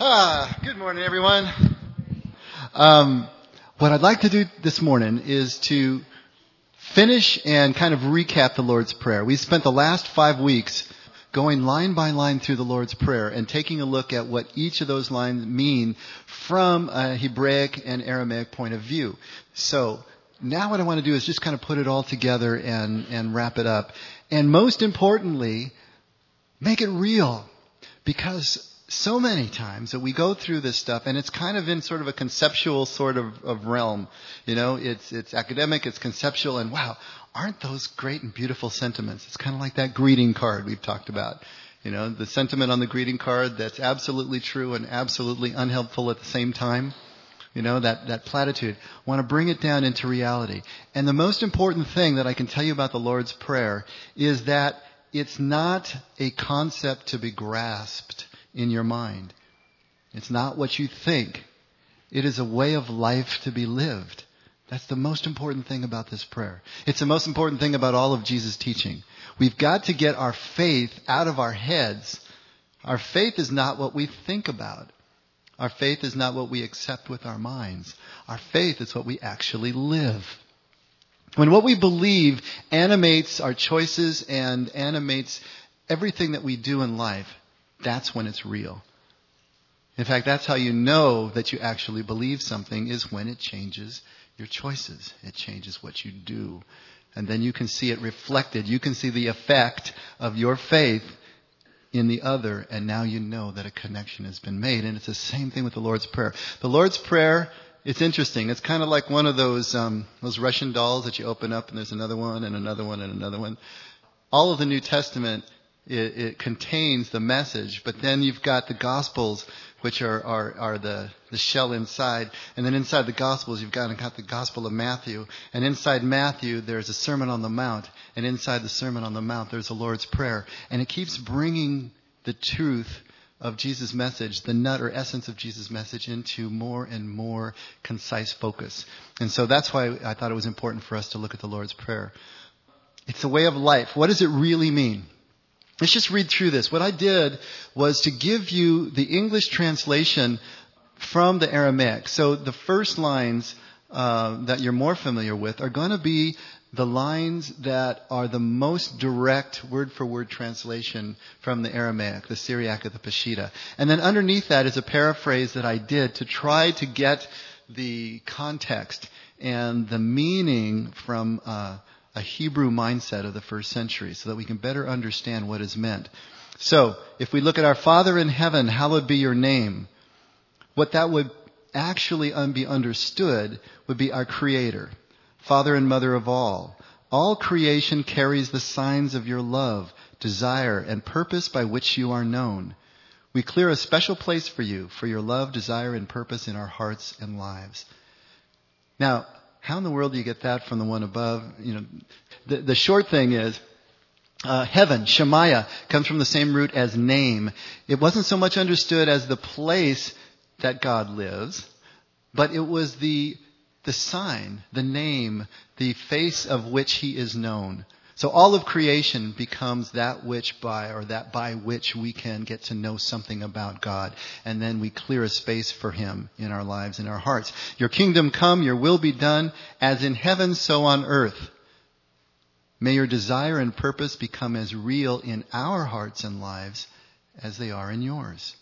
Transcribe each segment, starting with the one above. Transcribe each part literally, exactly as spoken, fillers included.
Ah, good morning, everyone. Um, what I'd like to do this morning is to finish and kind of recap the Lord's Prayer. We spent the last five weeks going line by line through the Lord's Prayer and taking a look at what each of those lines mean from a Hebraic and Aramaic point of view. So now what I want to do is just kind of put it all together and, and wrap it up. And most importantly, make it real. Because so many times that we go through this stuff and it's kind of in sort of a conceptual sort of, of realm. You know, it's it's academic, it's conceptual, and wow, aren't those great and beautiful sentiments? It's kind of like that greeting card we've talked about. You know, the sentiment on the greeting card that's absolutely true and absolutely unhelpful at the same time. You know, that, that platitude. I want to bring it down into reality. And the most important thing that I can tell you about the Lord's Prayer is that it's not a concept to be grasped in your mind. It's not what you think. It is a way of life to be lived. That's the most important thing about this prayer. It's the most important thing about all of Jesus' teaching. We've got to get our faith out of our heads. Our faith is not what we think about. Our faith is not what we accept with our minds. Our faith is what we actually live. When what we believe animates our choices and animates everything that we do in life, that's when it's real. In fact, that's how you know that you actually believe something, is when it changes your choices. It changes what you do. And then you can see it reflected. You can see the effect of your faith in the other, and now you know that a connection has been made. And it's the same thing with the Lord's Prayer. The Lord's Prayer, it's interesting. It's kind of like one of those um, those Russian dolls that you open up and there's another one and another one and another one. All of the New Testament, It, it contains the message, but then you've got the Gospels, which are, are, are the, the shell inside. And then inside the Gospels, you've got, got the Gospel of Matthew. And inside Matthew, there's a Sermon on the Mount. And inside the Sermon on the Mount, there's the Lord's Prayer. And it keeps bringing the truth of Jesus' message, the nut or essence of Jesus' message, into more and more concise focus. And so that's why I thought it was important for us to look at the Lord's Prayer. It's a way of life. What does it really mean? Let's just read through this. What I did was to give you the English translation from the Aramaic. So the first lines uh, that you're more familiar with are going to be the lines that are the most direct word-for-word translation from the Aramaic, the Syriac or the Peshitta. And then underneath that is a paraphrase that I did to try to get the context and the meaning from uh a Hebrew mindset of the first century so that we can better understand what is meant. So, if we look at our Father in heaven, hallowed be your name, what that would actually be understood would be our Creator, Father and Mother of all. All creation carries the signs of your love, desire, and purpose by which you are known. We clear a special place for you, for your love, desire, and purpose in our hearts and lives. Now, how in the world do you get that from the one above? You know, the, the short thing is, uh, heaven, Shemaiah, comes from the same root as name. It wasn't so much understood as the place that God lives, but it was the the sign, the name, the face of which He is known. So all of creation becomes that which by, or that by which we can get to know something about God. And then we clear a space for Him in our lives, in our hearts. Your kingdom come, your will be done, as in heaven, so on earth. May your desire and purpose become as real in our hearts and lives as they are in yours.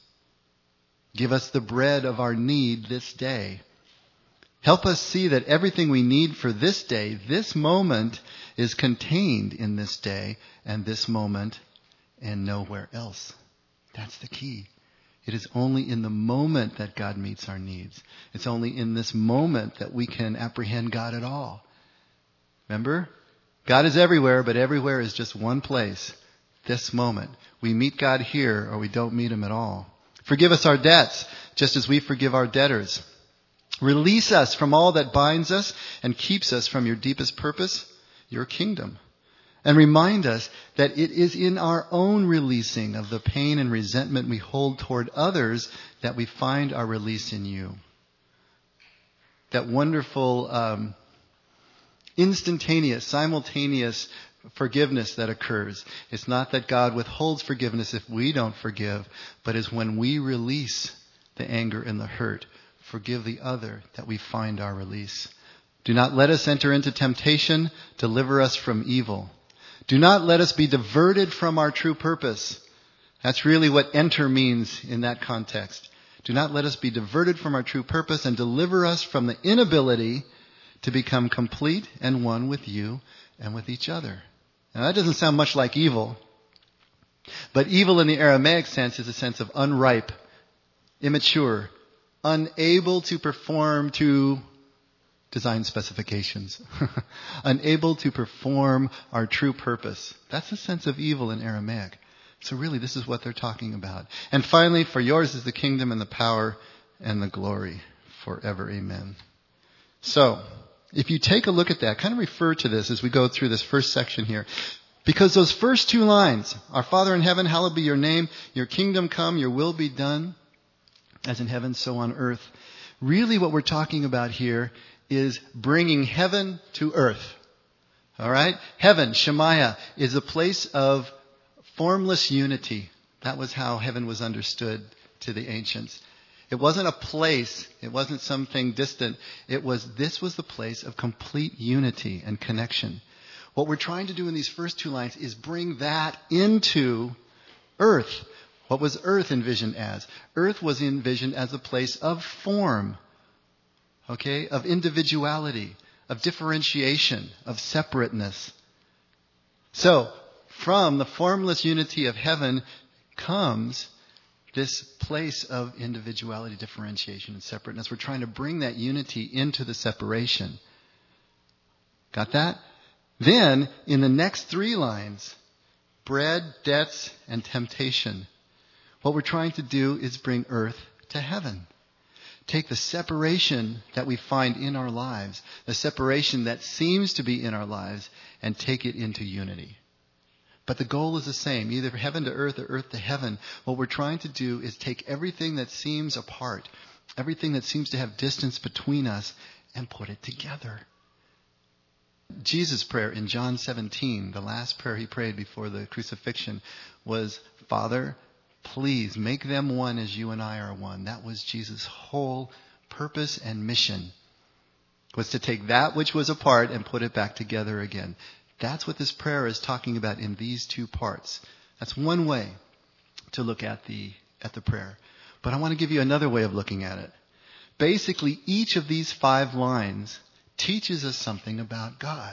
Give us the bread of our need this day. Help us see that everything we need for this day, this moment, is contained in this day and this moment and nowhere else. That's the key. It is only in the moment that God meets our needs. It's only in this moment that we can apprehend God at all. Remember? God is everywhere, but everywhere is just one place. This moment. We meet God here or we don't meet Him at all. Forgive us our debts, just as we forgive our debtors. Release us from all that binds us and keeps us from your deepest purpose, your kingdom. And remind us that it is in our own releasing of the pain and resentment we hold toward others that we find our release in you. That wonderful, um, instantaneous, simultaneous forgiveness that occurs. It's not that God withholds forgiveness if we don't forgive, but is when we release the anger and the hurt. Forgive the other, that we find our release. Do not let us enter into temptation. Deliver us from evil. Do not let us be diverted from our true purpose. That's really what enter means in that context. Do not let us be diverted from our true purpose, and deliver us from the inability to become complete and one with you and with each other. Now that doesn't sound much like evil. But evil in the Aramaic sense is a sense of unripe, immature, unable to perform to design specifications, unable to perform our true purpose. That's the sense of evil in Aramaic. So really, this is what they're talking about. And finally, for yours is the kingdom and the power and the glory forever. Amen. So, if you take a look at that, kind of refer to this as we go through this first section here. Because those first two lines, our Father in heaven, hallowed be your name, your kingdom come, your will be done, as in heaven, so on earth. Really what we're talking about here is bringing heaven to earth. All right? Heaven, Shemaiah, is a place of formless unity. That was how heaven was understood to the ancients. It wasn't a place. It wasn't something distant. It was, this was the place of complete unity and connection. What we're trying to do in these first two lines is bring that into earth. What was earth envisioned as? Earth was envisioned as a place of form. Okay? Of individuality, of differentiation, of separateness. So, from the formless unity of heaven comes this place of individuality, differentiation, and separateness. We're trying to bring that unity into the separation. Got that? Then, in the next three lines, bread, debts, and temptation. What we're trying to do is bring earth to heaven. Take the separation that we find in our lives, the separation that seems to be in our lives, and take it into unity. But the goal is the same, either heaven to earth or earth to heaven. What we're trying to do is take everything that seems apart, everything that seems to have distance between us, and put it together. Jesus' prayer in John seventeen, the last prayer he prayed before the crucifixion, was, Father, please make them one as you and I are one. That was Jesus' whole purpose and mission, was to take that which was apart and put it back together again. That's what this prayer is talking about in these two parts. That's one way to look at the at the prayer. But I want to give you another way of looking at it. Basically, each of these five lines teaches us something about God.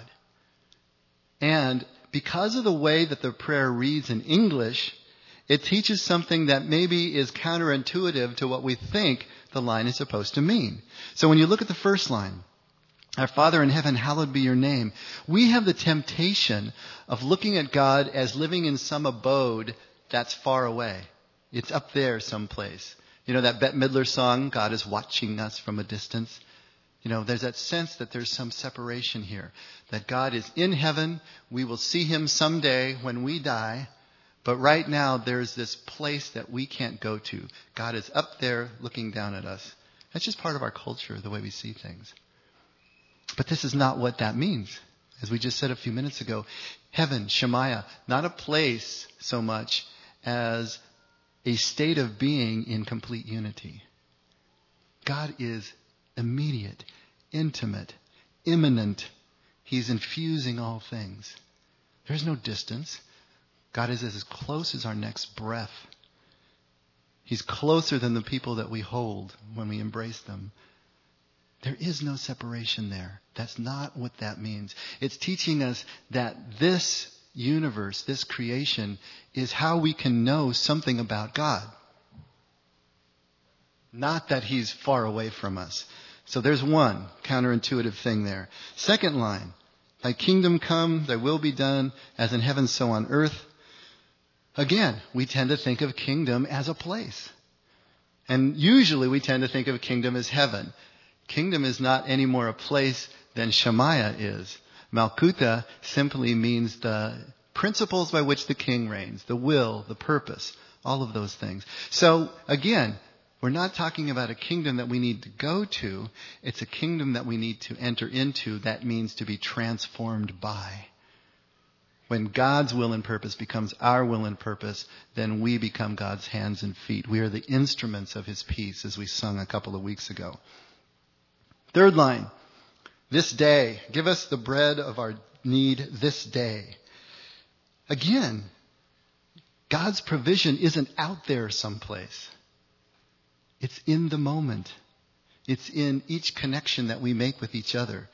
And because of the way that the prayer reads in English, it teaches something that maybe is counterintuitive to what we think the line is supposed to mean. So when you look at the first line, our Father in heaven, hallowed be your name. We have the temptation of looking at God as living in some abode that's far away. It's up there someplace. You know that Bette Midler song, God is watching us from a distance? You know, there's that sense that there's some separation here. That God is in heaven. We will see him someday when we die. But right now, there's this place that we can't go to. God is up there looking down at us. That's just part of our culture, the way we see things. But this is not what that means. As we just said a few minutes ago, heaven, Shemaiah, not a place so much as a state of being in complete unity. God is immediate, intimate, immanent. He's infusing all things. There's no distance. God is as close as our next breath. He's closer than the people that we hold when we embrace them. There is no separation there. That's not what that means. It's teaching us that this universe, this creation, is how we can know something about God. Not that he's far away from us. So there's one counterintuitive thing there. Second line, thy kingdom come, thy will be done, as in heaven, so on earth. Again, we tend to think of kingdom as a place. And usually we tend to think of kingdom as heaven. Kingdom is not any more a place than Shemaiah is. Malkuta simply means the principles by which the king reigns, the will, the purpose, all of those things. So again, we're not talking about a kingdom that we need to go to. It's a kingdom that we need to enter into. That means to be transformed by. When God's will and purpose becomes our will and purpose, then we become God's hands and feet. We are the instruments of His peace, as we sung a couple of weeks ago. Third line, this day. Give us the bread of our need this day. Again, God's provision isn't out there someplace. It's in the moment. It's in each connection that we make with each other.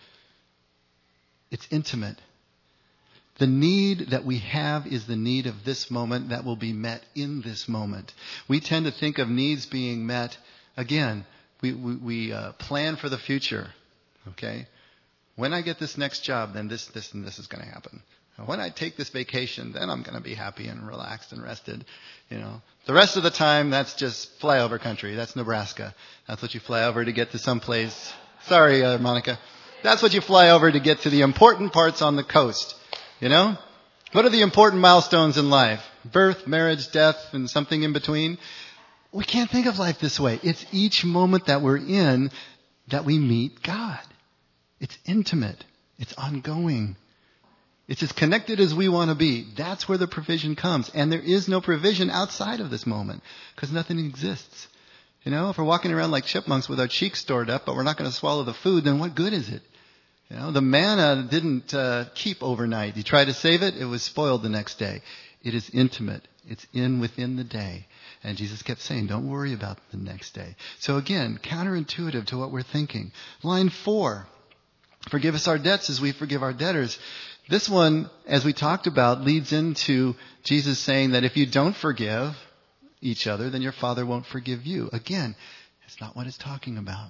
It's intimate. The need that we have is the need of this moment that will be met in this moment. We tend to think of needs being met, again, we, we, we uh, plan for the future, okay? When I get this next job, then this, this, and this is going to happen. When I take this vacation, then I'm going to be happy and relaxed and rested. You know, the rest of the time, that's just flyover country. That's Nebraska. That's what you fly over to get to someplace. Sorry, uh, Monica. That's what you fly over to get to the important parts on the coast. You know? What are the important milestones in life? Birth, marriage, death, and something in between. We can't think of life this way. It's each moment that we're in that we meet God. It's intimate. It's ongoing. It's as connected as we want to be. That's where the provision comes. And there is no provision outside of this moment because nothing exists. You know, if we're walking around like chipmunks with our cheeks stored up, but we're not going to swallow the food, then what good is it? You know, the manna didn't uh, keep overnight. You try to save it, it was spoiled the next day. It is intimate. It's in within the day. And Jesus kept saying, don't worry about the next day. So again, counterintuitive to what we're thinking. Line four, forgive us our debts as we forgive our debtors. This one, as we talked about, leads into Jesus saying that if you don't forgive each other, then your Father won't forgive you. Again, it's not what it's talking about.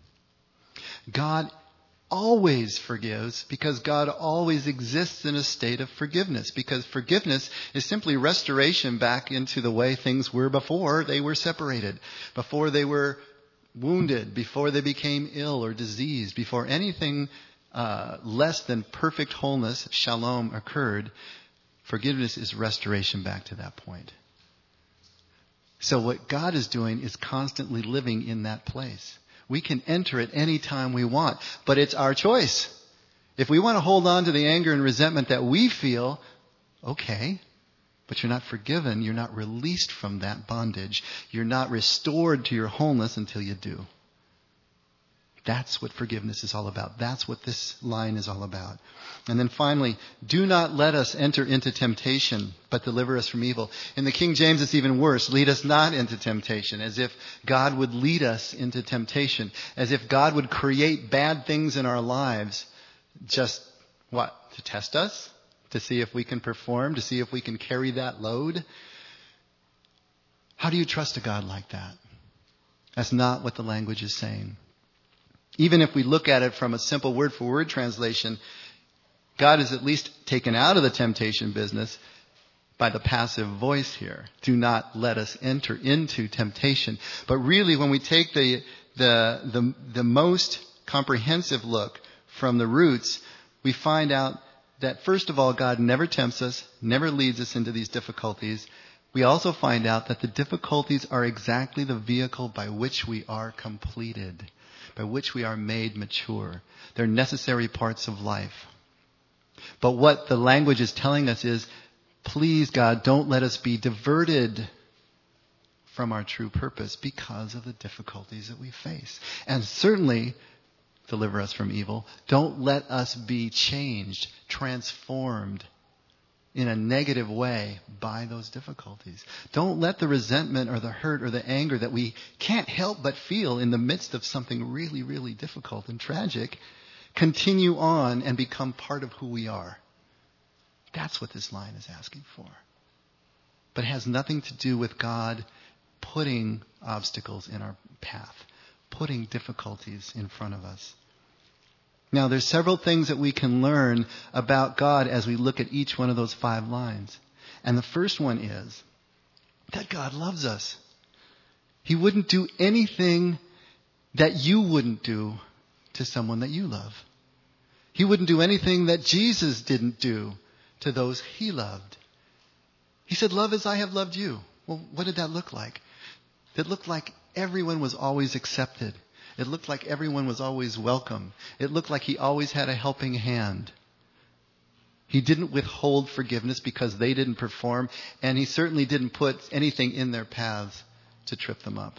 God always forgives because God always exists in a state of forgiveness, because forgiveness is simply restoration back into the way things were before they were separated, before they were wounded, before they became ill or diseased, before anything uh, less than perfect wholeness, shalom, occurred. Forgiveness is restoration back to that point. So what God is doing is constantly living in that place. We can enter it any time we want, but it's our choice. If we want to hold on to the anger and resentment that we feel, okay, but you're not forgiven. You're not released from that bondage. You're not restored to your wholeness until you do. That's what forgiveness is all about. That's what this line is all about. And then finally, do not let us enter into temptation, but deliver us from evil. In the King James, it's even worse. Lead us not into temptation, as if God would lead us into temptation, as if God would create bad things in our lives just, what, to test us? To see if we can perform, to see if we can carry that load? How do you trust a God like that? That's not what the language is saying. Even if we look at it from a simple word-for-word translation, God is at least taken out of the temptation business by the passive voice here. Do not let us enter into temptation. But really, when we take the the the, the most comprehensive look from the roots, we find out that, first of all, God never tempts us, never leads us into these difficulties. We also find out that the difficulties are exactly the vehicle by which we are completed, by which we are made mature. They're necessary parts of life. But what the language is telling us is, please, God, don't let us be diverted from our true purpose because of the difficulties that we face. And certainly, deliver us from evil. Don't let us be changed, transformed in a negative way by those difficulties. Don't let the resentment or the hurt or the anger that we can't help but feel in the midst of something really, really difficult and tragic continue on and become part of who we are. That's what this line is asking for. But it has nothing to do with God putting obstacles in our path, putting difficulties in front of us. Now, there's several things that we can learn about God as we look at each one of those five lines. And the first one is that God loves us. He wouldn't do anything that you wouldn't do to someone that you love. He wouldn't do anything that Jesus didn't do to those he loved. He said, love as I have loved you. Well, what did that look like? It looked like everyone was always accepted. It looked like everyone was always welcome. It looked like he always had a helping hand. He didn't withhold forgiveness because they didn't perform, and he certainly didn't put anything in their paths to trip them up.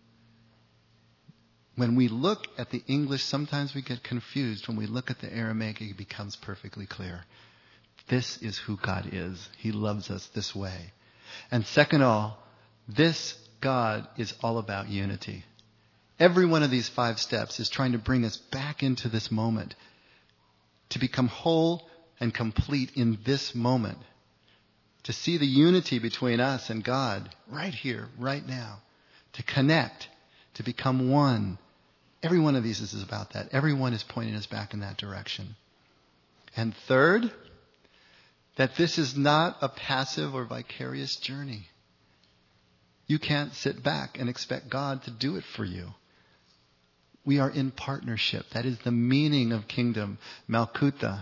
When we look at the English, sometimes we get confused. When we look at the Aramaic, it becomes perfectly clear. This is who God is. He loves us this way. And second of all, this God is all about unity. Every one of these five steps is trying to bring us back into this moment, to become whole and complete in this moment, to see the unity between us and God right here, right now, to connect, to become one. Every one of these is about that. Every one is pointing us back in that direction. And third, that this is not a passive or vicarious journey. You can't sit back and expect God to do it for you. We are in partnership. That is the meaning of kingdom, Malkuta.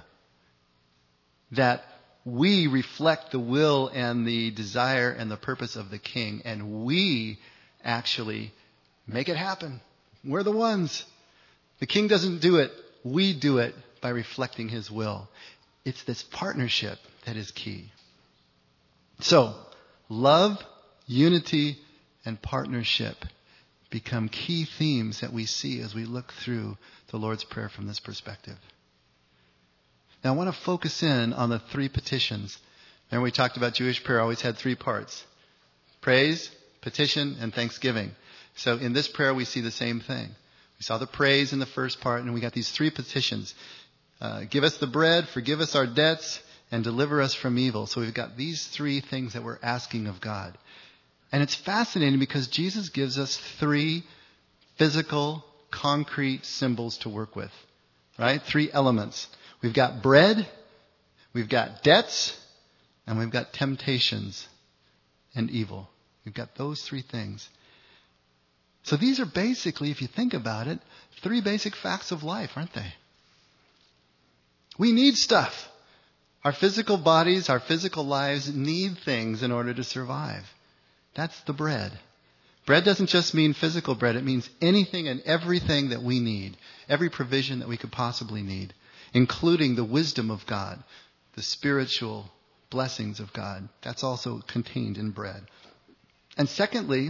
That we reflect the will and the desire and the purpose of the king, and we actually make it happen. We're the ones. The king doesn't do it. We do it by reflecting his will. It's this partnership that is key. So, love, unity, and partnership become key themes that we see as we look through the Lord's Prayer from this perspective. Now, I want to focus in on the three petitions. Remember we talked about Jewish prayer always had three parts: praise, petition, and thanksgiving. So in this prayer, we see the same thing. We saw the praise in the first part, and we got these three petitions. Uh, give us the bread, forgive us our debts, and deliver us from evil. So we've got these three things that we're asking of God. And it's fascinating because Jesus gives us three physical, concrete symbols to work with. Right? Three elements. We've got bread, we've got debts, and we've got temptations and evil. We've got those three things. So these are basically, if you think about it, three basic facts of life, aren't they? We need stuff. Our physical bodies, our physical lives need things in order to survive. That's the bread. Bread doesn't just mean physical bread. It means anything and everything that we need. Every provision that we could possibly need, including the wisdom of God, the spiritual blessings of God. That's also contained in bread. And secondly,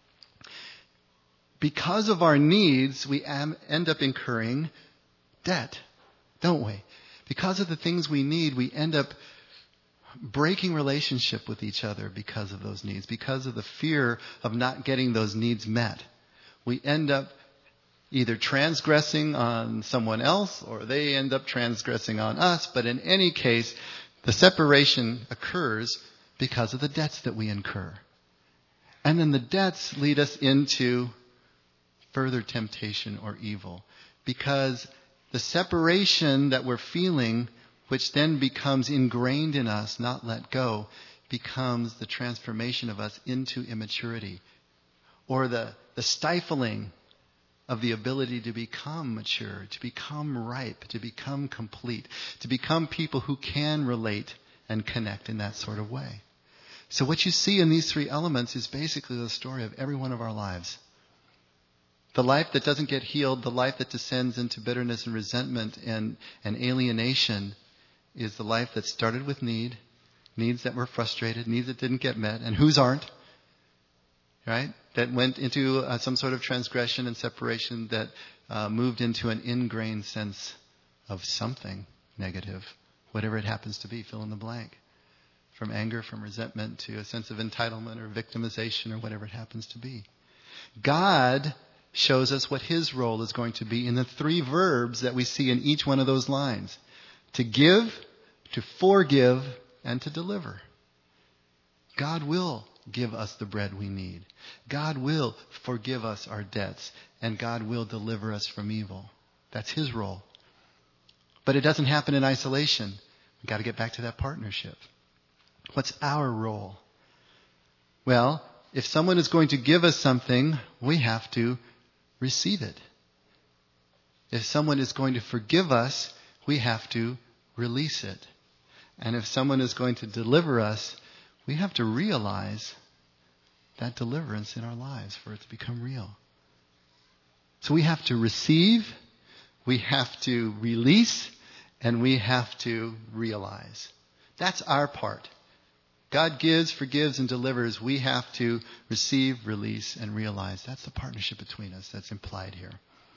because of our needs, we am, end up incurring debt, don't we? Because of the things we need, we end up breaking relationship with each other because of those needs, because of the fear of not getting those needs met. We end up either transgressing on someone else or they end up transgressing on us. But in any case, the separation occurs because of the debts that we incur. And then the debts lead us into further temptation or evil, because the separation that we're feeling, which then becomes ingrained in us, not let go, becomes the transformation of us into immaturity, or the, the stifling of the ability to become mature, to become ripe, to become complete, to become people who can relate and connect in that sort of way. So what you see in these three elements is basically the story of every one of our lives. The life that doesn't get healed, the life that descends into bitterness and resentment and, and alienation, is the life that started with need, needs that were frustrated, needs that didn't get met, and whose aren't, right? That went into uh, some sort of transgression and separation that uh, moved into an ingrained sense of something negative, whatever it happens to be, fill in the blank. From anger, from resentment, to a sense of entitlement or victimization or whatever it happens to be. God shows us what his role is going to be in the three verbs that we see in each one of those lines: to give, to forgive, and to deliver. God will give us the bread we need. God will forgive us our debts, and God will deliver us from evil. That's his role. But it doesn't happen in isolation. We've got to get back to that partnership. What's our role? Well, if someone is going to give us something, we have to receive it. If someone is going to forgive us, we have to release it. And if someone is going to deliver us, we have to realize that deliverance in our lives for it to become real. So we have to receive, we have to release, and we have to realize. That's our part. God gives, forgives, and delivers. We have to receive, release, and realize. That's the partnership between us that's implied here.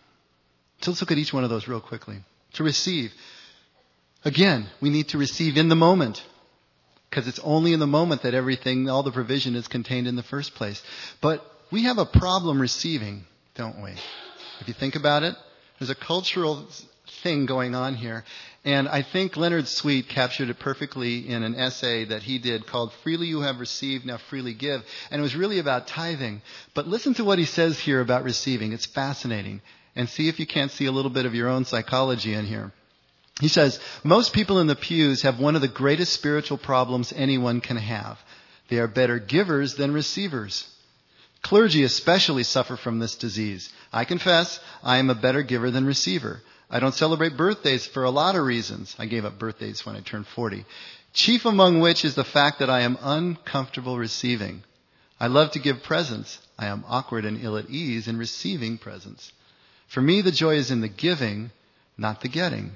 So let's look at each one of those real quickly. To receive. Again, we need to receive in the moment. Because it's only in the moment that everything, all the provision is contained in the first place. But we have a problem receiving, don't we? If you think about it, there's a cultural thing going on here. And I think Leonard Sweet captured it perfectly in an essay that he did called Freely You Have Received, Now Freely Give. And it was really about tithing. But listen to what he says here about receiving. It's fascinating. And see if you can't see a little bit of your own psychology in here. He says, most people in the pews have one of the greatest spiritual problems anyone can have. They are better givers than receivers. Clergy especially suffer from this disease. I confess, I am a better giver than receiver. I don't celebrate birthdays for a lot of reasons. I gave up birthdays when I turned forty. Chief among which is the fact that I am uncomfortable receiving. I love to give presents. I am awkward and ill at ease in receiving presents. For me, the joy is in the giving, not the getting.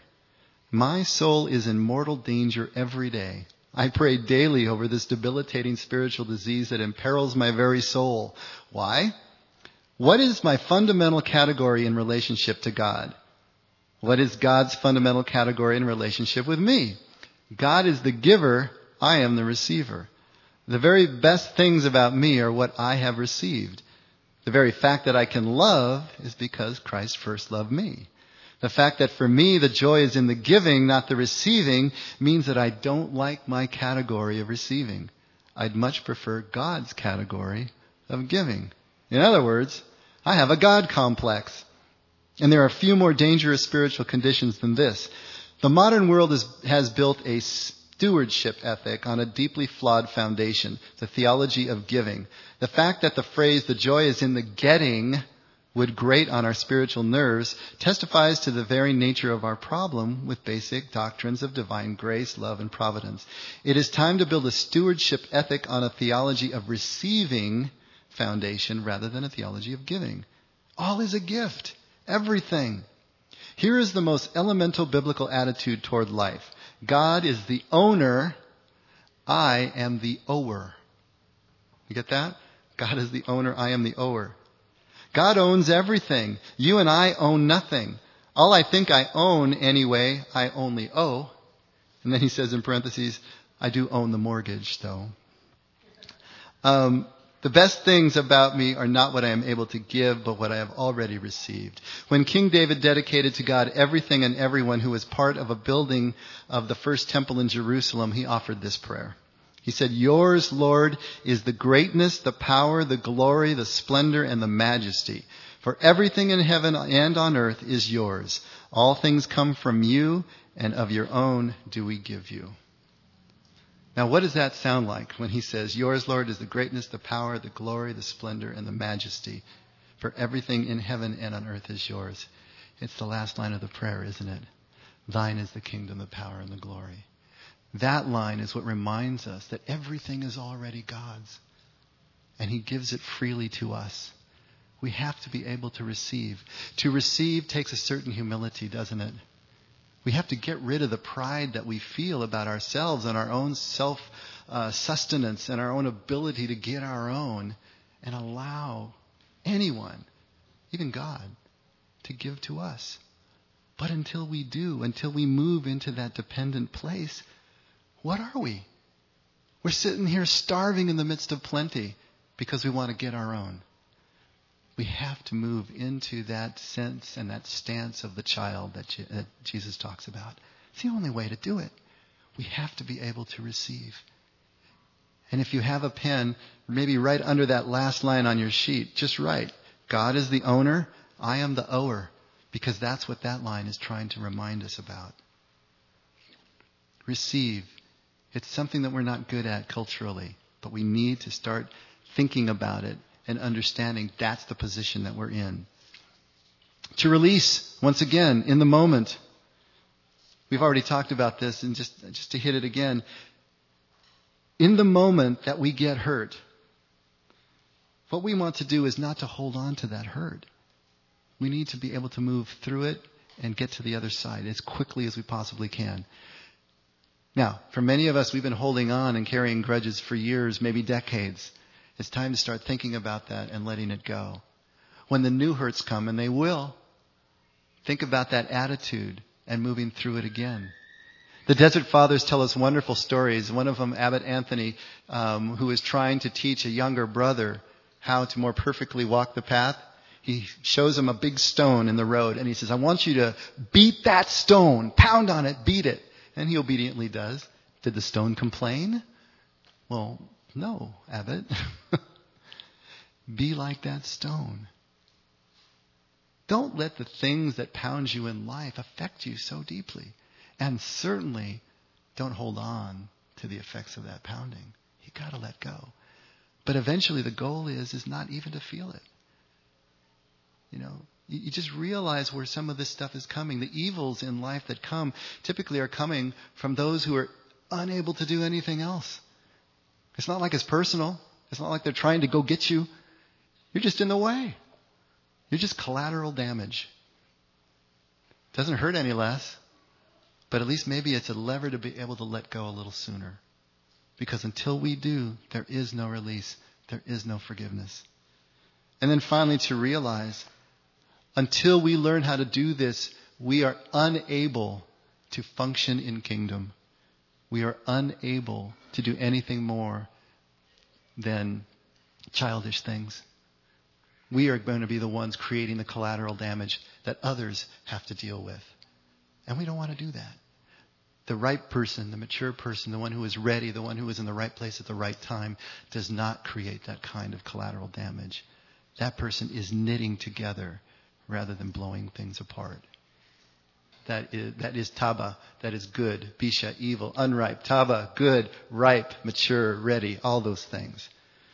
My soul is in mortal danger every day. I pray daily over this debilitating spiritual disease that imperils my very soul. Why? What is my fundamental category in relationship to God? What is God's fundamental category in relationship with me? God is the giver. I am the receiver. The very best things about me are what I have received. The very fact that I can love is because Christ first loved me. The fact that for me the joy is in the giving, not the receiving, means that I don't like my category of receiving. I'd much prefer God's category of giving. In other words, I have a God complex. And there are few more dangerous spiritual conditions than this. The modern world is, has built a stewardship ethic on a deeply flawed foundation, the theology of giving. The fact that the phrase, the joy is in the getting, would grate on our spiritual nerves testifies to the very nature of our problem with basic doctrines of divine grace, love, and providence. It is time to build a stewardship ethic on a theology of receiving foundation rather than a theology of giving. All is a gift. Everything. Here is the most elemental biblical attitude toward life. God is the owner. I am the ower. You get that? God is the owner. I am the ower. God owns everything. You and I own nothing. All I think I own anyway, I only owe. And then he says in parentheses, I do own the mortgage though. Um, The best things about me are not what I am able to give, but what I have already received. When King David dedicated to God everything and everyone who was part of a building of the first temple in Jerusalem, he offered this prayer. He said, Yours, Lord, is the greatness, the power, the glory, the splendor, and the majesty. For everything in heaven and on earth is yours. All things come from you, and of your own do we give you. Now, what does that sound like when he says, Yours, Lord, is the greatness, the power, the glory, the splendor, and the majesty. For everything in heaven and on earth is yours. It's the last line of the prayer, isn't it? Thine is the kingdom, the power, and the glory. That line is what reminds us that everything is already God's. And he gives it freely to us. We have to be able to receive. To receive takes a certain humility, doesn't it? We have to get rid of the pride that we feel about ourselves and our own self-sustenance uh, and our own ability to get our own and allow anyone, even God, to give to us. But until we do, until we move into that dependent place, what are we? We're sitting here starving in the midst of plenty because we want to get our own. We have to move into that sense and that stance of the child that, Je- that Jesus talks about. It's the only way to do it. We have to be able to receive. And if you have a pen, maybe right under that last line on your sheet, just write, God is the owner, I am the ower, because that's what that line is trying to remind us about. Receive. It's something that we're not good at culturally, but we need to start thinking about it and understanding that's the position that we're in. To release, once again, in the moment. We've already talked about this, and just, just to hit it again. In the moment that we get hurt, what we want to do is not to hold on to that hurt. We need to be able to move through it and get to the other side as quickly as we possibly can. Now, for many of us, we've been holding on and carrying grudges for years, maybe decades. It's time to start thinking about that and letting it go. When the new hurts come, and they will, think about that attitude and moving through it again. The Desert Fathers tell us wonderful stories. One of them, Abbot Anthony, um, who is trying to teach a younger brother how to more perfectly walk the path. He shows him a big stone in the road, and he says, I want you to beat that stone, pound on it, beat it. And he obediently does. Did the stone complain? Well, no, Abbot. Be like that stone. Don't let the things that pound you in life affect you so deeply. And certainly don't hold on to the effects of that pounding. You got to let go. But eventually the goal is, is not even to feel it. You know, you, you just realize where some of this stuff is coming. The evils in life that come typically are coming from those who are unable to do anything else. It's not like it's personal. It's not like they're trying to go get you. You're just in the way. You're just collateral damage. Doesn't hurt any less. But at least maybe it's a lever to be able to let go a little sooner. Because until we do, there is no release. There is no forgiveness. And then finally to realize, until we learn how to do this, we are unable to function in kingdom. We are unable to do anything more than childish things. We are going to be the ones creating the collateral damage that others have to deal with. And we don't want to do that. The right person, the mature person, the one who is ready, the one who is in the right place at the right time, does not create that kind of collateral damage. That person is knitting together rather than blowing things apart. That is, that is taba, that is good, bisha, evil, unripe, taba, good, ripe, mature, ready, all those things.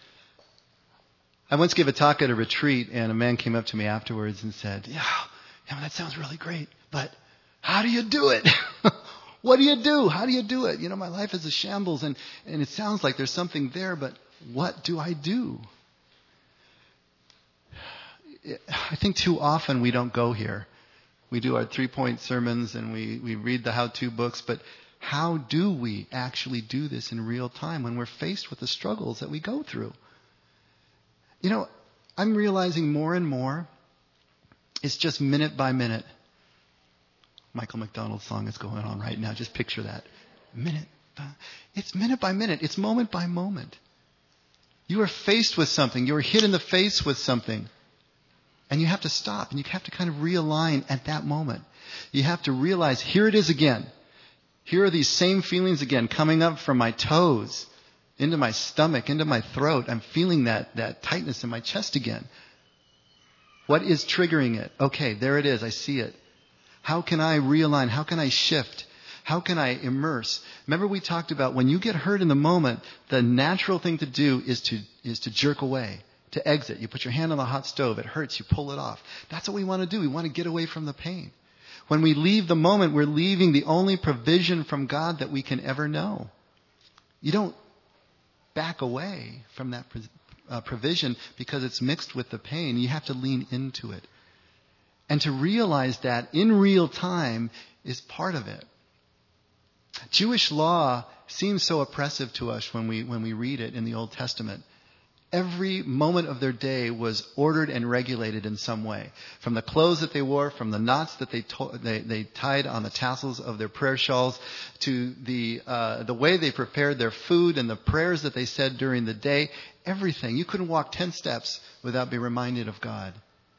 I once gave a talk at a retreat, and a man came up to me afterwards and said, yeah, yeah, that sounds really great, but how do you do it? What do you do? How do you do it? You know, my life is a shambles, and, and it sounds like there's something there, but what do I do? I think too often we don't go here. We do our three-point sermons, and we, we read the how-to books, but how do we actually do this in real time when we're faced with the struggles that we go through? You know, I'm realizing more and more, it's just minute by minute. Michael McDonald's song is going on right now. Just picture that. Minute by, it's minute by minute. It's moment by moment. You are faced with something. You are hit in the face with something. And you have to stop. And you have to kind of realign at that moment. You have to realize, here it is again. Here are these same feelings again coming up from my toes, into my stomach, into my throat. I'm feeling that, that tightness in my chest again. What is triggering it? Okay, there it is. I see it. How can I realign? How can I shift? How can I immerse? Remember we talked about when you get hurt in the moment, the natural thing to do is to is to jerk away, to exit. You put your hand on the hot stove. It hurts. You pull it off. That's what we want to do. We want to get away from the pain. When we leave the moment, we're leaving the only provision from God that we can ever know. You don't back away from that uh, provision because it's mixed with the pain. You have to lean into it. And to realize that in real time is part of it. Jewish law seems so oppressive to us when we when we read it in the Old Testament. Every moment of their day was ordered and regulated in some way. From the clothes that they wore, from the knots that they to- they, they tied on the tassels of their prayer shawls, to the uh, the way they prepared their food and the prayers that they said during the day. Everything. You couldn't walk ten steps without being reminded of God.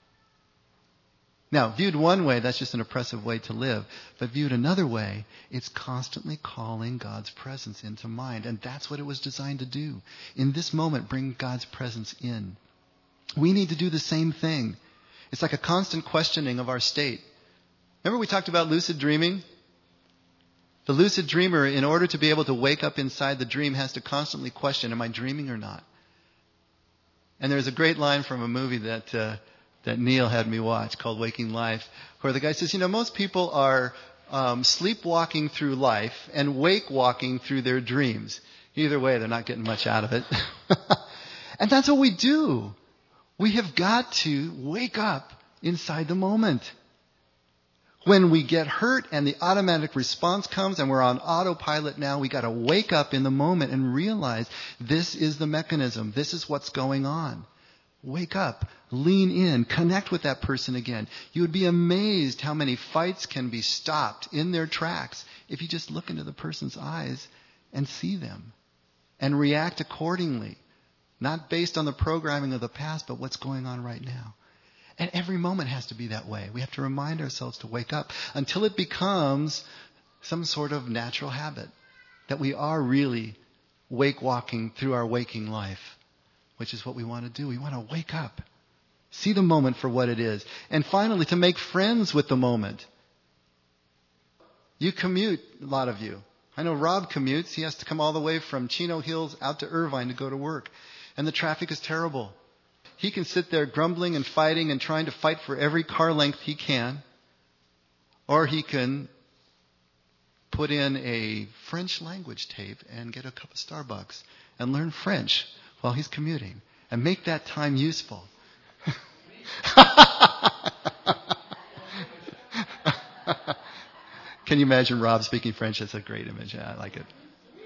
Now, viewed one way, that's just an oppressive way to live. But viewed another way, it's constantly calling God's presence into mind. And that's what it was designed to do. In this moment, bring God's presence in. We need to do the same thing. It's like a constant questioning of our state. Remember we talked about lucid dreaming? The lucid dreamer, in order to be able to wake up inside the dream, has to constantly question, am I dreaming or not? And there's a great line from a movie that... Uh, that Neil had me watch called Waking Life, where the guy says, you know, most people are um, sleepwalking through life and wake-walking through their dreams. Either way, they're not getting much out of it. And that's what we do. We have got to wake up inside the moment. When we get hurt and the automatic response comes and we're on autopilot now, we got to wake up in the moment and realize this is the mechanism. This is what's going on. Wake up, lean in, connect with that person again. You would be amazed how many fights can be stopped in their tracks if you just look into the person's eyes and see them and react accordingly. Not based on the programming of the past, but what's going on right now. And every moment has to be that way. We have to remind ourselves to wake up until it becomes some sort of natural habit that we are really wake walking through our waking life, which is what we want to do. We want to wake up, see the moment for what it is, and finally to make friends with the moment. You commute, a lot of you. I know Rob commutes. He has to come all the way from Chino Hills out to Irvine to go to work, and the traffic is terrible. He can sit there grumbling and fighting and trying to fight for every car length he can. Or he can put in a French language tape and get a cup of Starbucks and learn French while he's commuting and make that time useful. Can you imagine Rob speaking French? That's a great image. Yeah, I like it.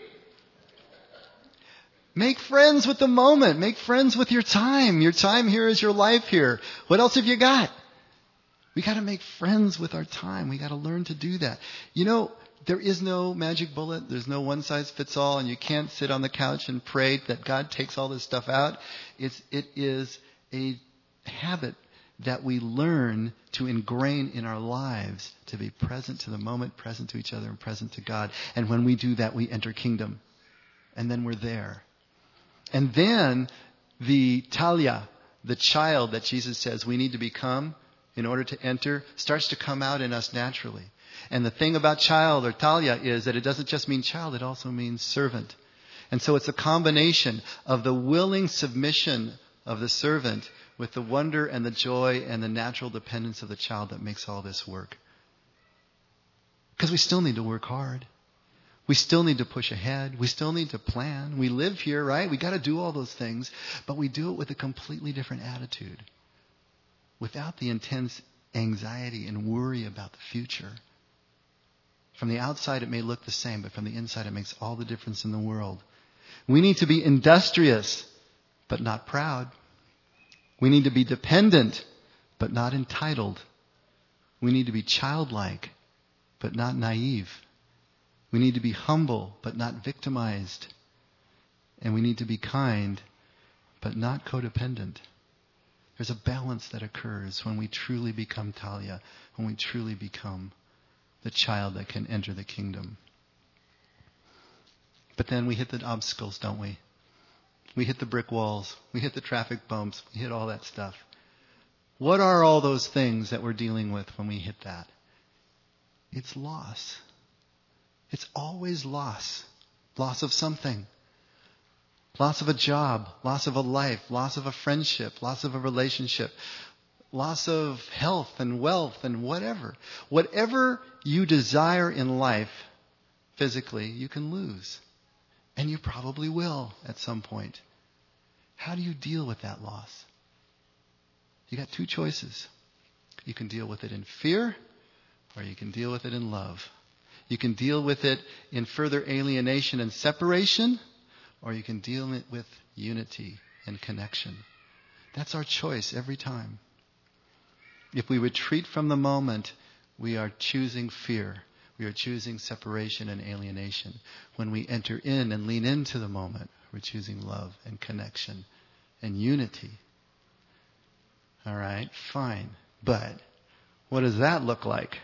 Make friends with the moment. Make friends with your time. Your time here is your life here. What else have you got? We got to make friends with our time. We got to learn to do that. You know, there is no magic bullet. There's no one size fits all, and you can't sit on the couch and pray that God takes all this stuff out. It's, it is a habit that we learn to ingrain in our lives to be present to the moment, present to each other, and present to God. And when we do that, we enter kingdom. And then we're there. And then the Talia, the child that Jesus says we need to become in order to enter, starts to come out in us naturally. And the thing about child or Talia is that it doesn't just mean child, it also means servant. And so it's a combination of the willing submission of the servant with the wonder and the joy and the natural dependence of the child that makes all this work. Because we still need to work hard. We still need to push ahead. We still need to plan. We live here, right? We got to do all those things, but we do it with a completely different attitude, without the intense anxiety and worry about the future. From the outside, it may look the same, but from the inside, it makes all the difference in the world. We need to be industrious, but not proud. We need to be dependent, but not entitled. We need to be childlike, but not naive. We need to be humble, but not victimized. And we need to be kind, but not codependent. There's a balance that occurs when we truly become Talia, when we truly become the child that can enter the kingdom. But then we hit the obstacles, don't we? We hit the brick walls. We hit the traffic bumps. We hit all that stuff. What are all those things that we're dealing with when we hit that? It's loss. It's always loss. Loss of something. Loss of a job. Loss of a life. Loss of a friendship. Loss of a relationship. Loss of health and wealth and whatever. Whatever you desire in life, physically, you can lose. And you probably will at some point. How do you deal with that loss? You got two choices. You can deal with it in fear, or you can deal with it in love. You can deal with it in further alienation and separation, or you can deal it with unity and connection. That's our choice every time. If we retreat from the moment, we are choosing fear. We are choosing separation and alienation. When we enter in and lean into the moment, we're choosing love and connection and unity. All right, fine. But what does that look like?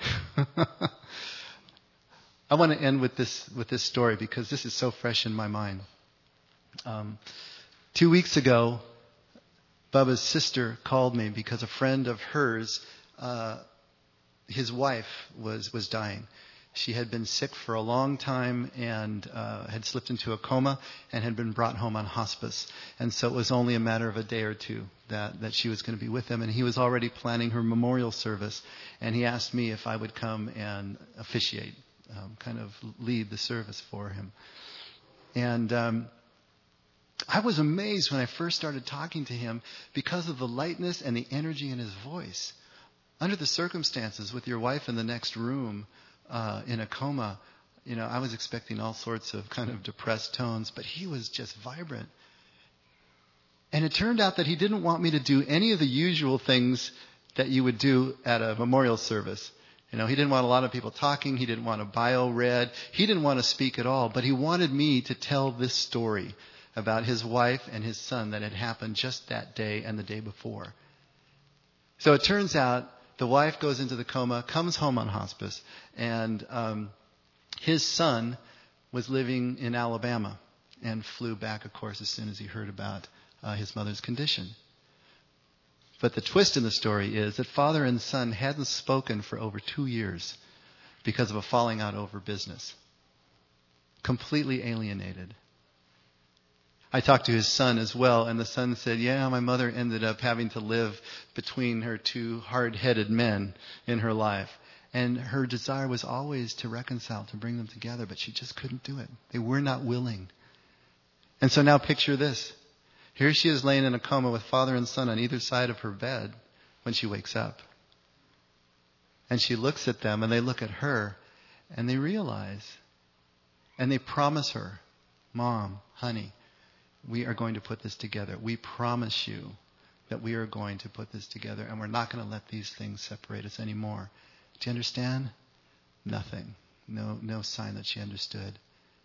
I want to end with this with this story because this is so fresh in my mind. Um, two weeks ago, Bubba's sister called me because a friend of hers, uh, his wife was was dying. She had been sick for a long time and uh, had slipped into a coma and had been brought home on hospice. And so it was only a matter of a day or two that, that she was going to be with him. And he was already planning her memorial service. And he asked me if I would come and officiate, um, kind of lead the service for him. And um, I was amazed when I first started talking to him because of the lightness and the energy in his voice. under the circumstances with your wife in the next room uh, in a coma, you know, I was expecting all sorts of kind of depressed tones, but he was just vibrant. And it turned out that he didn't want me to do any of the usual things that you would do at a memorial service. You know, he didn't want a lot of people talking. He didn't want a bio read. He didn't want to speak at all. But he wanted me to tell this story about his wife and his son that had happened just that day and the day before. So it turns out the wife goes into the coma, comes home on hospice, and um, his son was living in Alabama and flew back, of course, as soon as he heard about uh, his mother's condition. But the twist in the story is that father and son hadn't spoken for over two years because of a falling out over business. Completely alienated. I talked to his son as well, and the son said, yeah, my mother ended up having to live between her two hard-headed men in her life. And her desire was always to reconcile, to bring them together, but she just couldn't do it. They were not willing. And so now picture this. Here she is laying in a coma with father and son on either side of her bed when she wakes up. And she looks at them, and they look at her, and they realize, and they promise her, Mom, honey, we are going to put this together. We promise you that we are going to put this together, and we're not going to let these things separate us anymore. Do you understand? Nothing. No, no sign that she understood.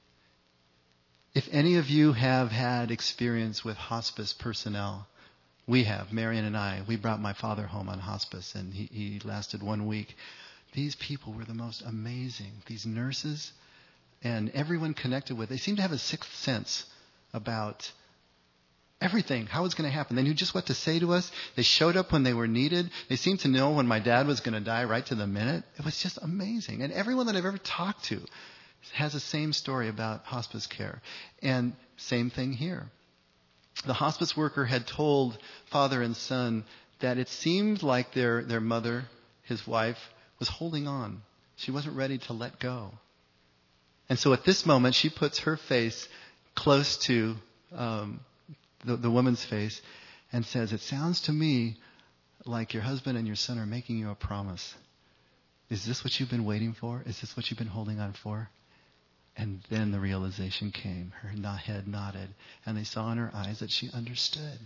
If any of you have had experience with hospice personnel, we have, Marion and I. We brought my father home on hospice, and he, he lasted one week. These people were the most amazing. These nurses and everyone connected with, they seemed to have a sixth sense about everything, how it's going to happen. They knew just what to say to us. They showed up when they were needed. They seemed to know when my dad was going to die right to the minute. It was just amazing. And everyone that I've ever talked to has the same story about hospice care. And same thing here. The hospice worker had told father and son that it seemed like their, their mother, his wife, was holding on. She wasn't ready to let go. And so at this moment, she puts her face close to um, the, the woman's face and says, it sounds to me like your husband and your son are making you a promise. Is this what you've been waiting for? Is this what you've been holding on for? And then the realization came. Her head nodded, and they saw in her eyes that she understood.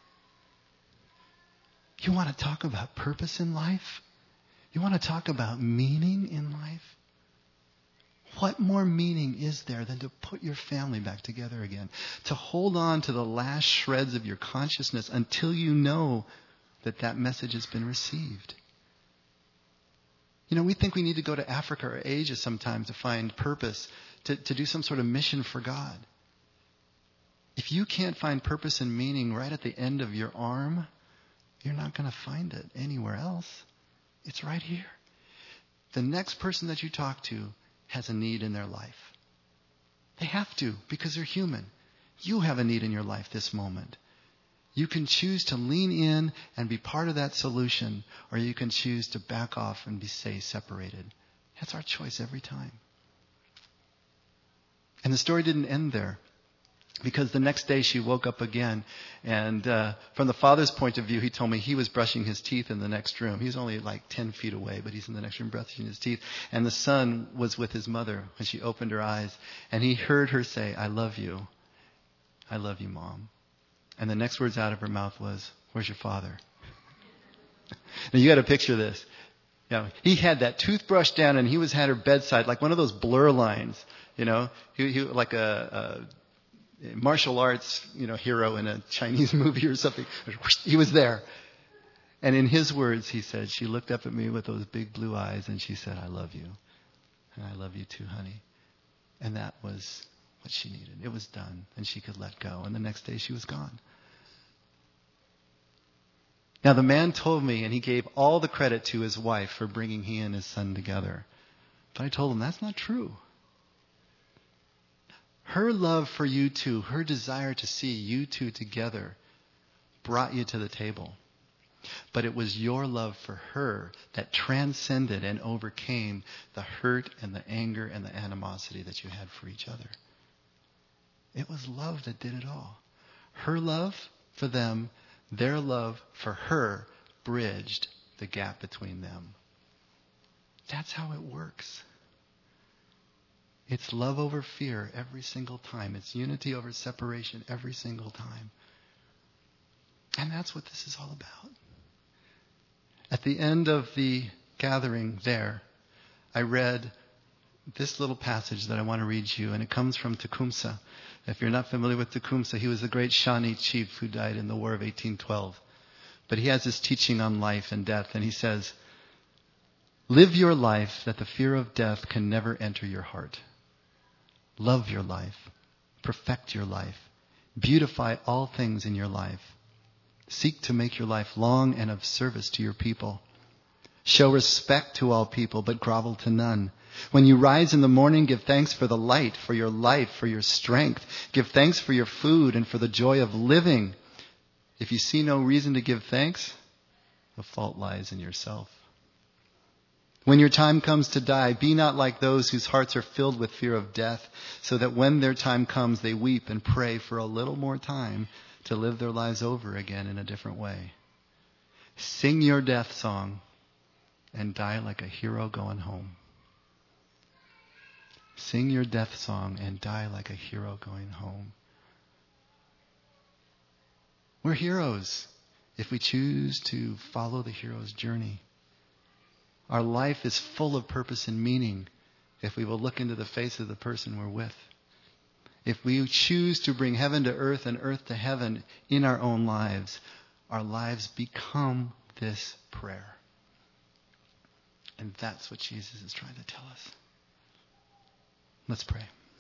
You want to talk about purpose in life? You want to talk about meaning in life? What more meaning is there than to put your family back together again? To hold on to the last shreds of your consciousness until you know that that message has been received. You know, we think we need to go to Africa or Asia sometimes to find purpose, to, to do some sort of mission for God. If you can't find purpose and meaning right at the end of your arm, you're not going to find it anywhere else. It's right here. The next person that you talk to has a need in their life. They have to, because they're human. You have a need in your life this moment. You can choose to lean in and be part of that solution, or you can choose to back off and be, say, separated. That's our choice every time. And the story didn't end there, because the next day she woke up again, and uh, from the father's point of view, he told me he was brushing his teeth in the next room. He was only like ten feet away, but he's in the next room brushing his teeth. And the son was with his mother when she opened her eyes, and he heard her say, I love you. I love you, Mom. And the next words out of her mouth was, where's your father? Now you got to picture this. You know, he had that toothbrush down, and he was at her bedside like one of those blur lines. You know, he, he like a, a martial arts, you know, hero in a Chinese movie or something. He was there. And in his words, he said, she looked up at me with those big blue eyes, and she said, I love you. And I love you too, honey. And that was what she needed. It was done, and she could let go. And the next day she was gone. Now the man told me, and he gave all the credit to his wife for bringing he and his son together. But I told him, that's not true. Her love for you two, her desire to see you two together, brought you to the table. But it was your love for her that transcended and overcame the hurt and the anger and the animosity that you had for each other. It was love that did it all. Her love for them, their love for her, bridged the gap between them. That's how it works. It's love over fear every single time. It's unity over separation every single time. And that's what this is all about. At the end of the gathering there, I read this little passage that I want to read you, and it comes from Tecumseh. If you're not familiar with Tecumseh, he was the great Shawnee chief who died in the War of eighteen twelve. But he has this teaching on life and death, and he says, "Live your life that the fear of death can never enter your heart. Love your life. Perfect your life. Beautify all things in your life. Seek to make your life long and of service to your people. Show respect to all people, but grovel to none. When you rise in the morning, give thanks for the light, for your life, for your strength. Give thanks for your food and for the joy of living. If you see no reason to give thanks, the fault lies in yourself. When your time comes to die, be not like those whose hearts are filled with fear of death, so that when their time comes, they weep and pray for a little more time to live their lives over again in a different way. Sing your death song and die like a hero going home." Sing your death song and die like a hero going home. We're heroes if we choose to follow the hero's journey. Our life is full of purpose and meaning if we will look into the face of the person we're with. If we choose to bring heaven to earth and earth to heaven in our own lives, our lives become this prayer. And that's what Jesus is trying to tell us. Let's pray.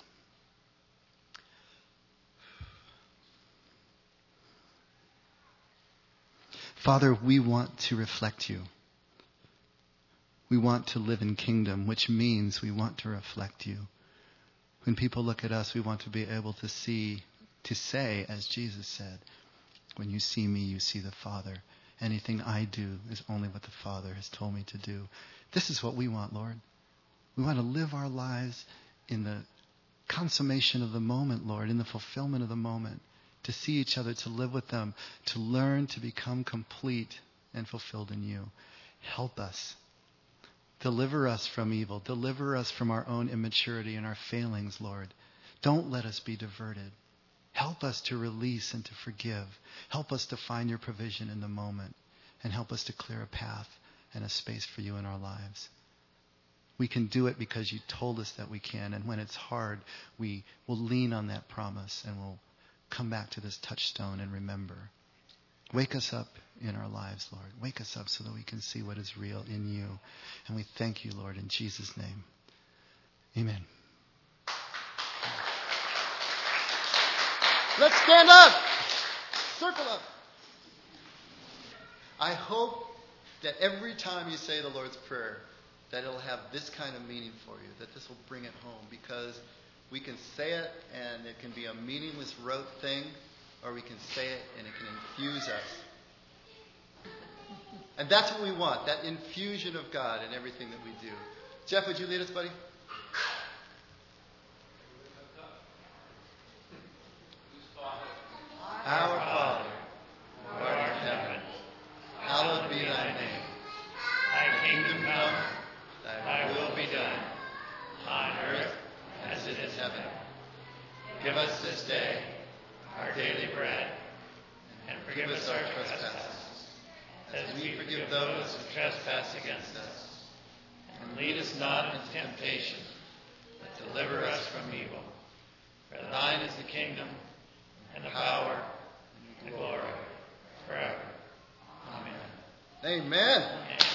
Father, we want to reflect you. We want to live in kingdom, which means we want to reflect you. When people look at us, we want to be able to see, to say, as Jesus said, "When you see me, you see the Father. Anything I do is only what the Father has told me to do." This is what we want, Lord. We want to live our lives in the consummation of the moment, Lord, in the fulfillment of the moment, to see each other, to live with them, to learn to become complete and fulfilled in you. Help us. Deliver us from evil. Deliver us from our own immaturity and our failings, Lord. Don't let us be diverted. Help us to release and to forgive. Help us to find your provision in the moment, and help us to clear a path and a space for you in our lives. We can do it because you told us that we can, and when it's hard, we will lean on that promise and we'll come back to this touchstone and remember. Wake us up in our lives, Lord. Wake us up so that we can see what is real in you. And we thank you, Lord, in Jesus' name. Amen. Let's stand up. Circle up. I hope that every time you say the Lord's Prayer, that it'll have this kind of meaning for you, that this will bring it home, because we can say it and it can be a meaningless rote thing, or we can say it and it can infuse us. And that's what we want, that infusion of God in everything that we do. Jeff, would you lead us, buddy? Our Father, who art in heaven, hallowed be thy name. Thy kingdom come, thy will be done, on earth as it is in heaven. Give us this day our daily bread, and forgive us our trespasses, as we forgive those who trespass against us. And lead us not into temptation, but deliver us from evil. For thine is the kingdom, and the power, and the glory, forever. Amen. Amen. Amen.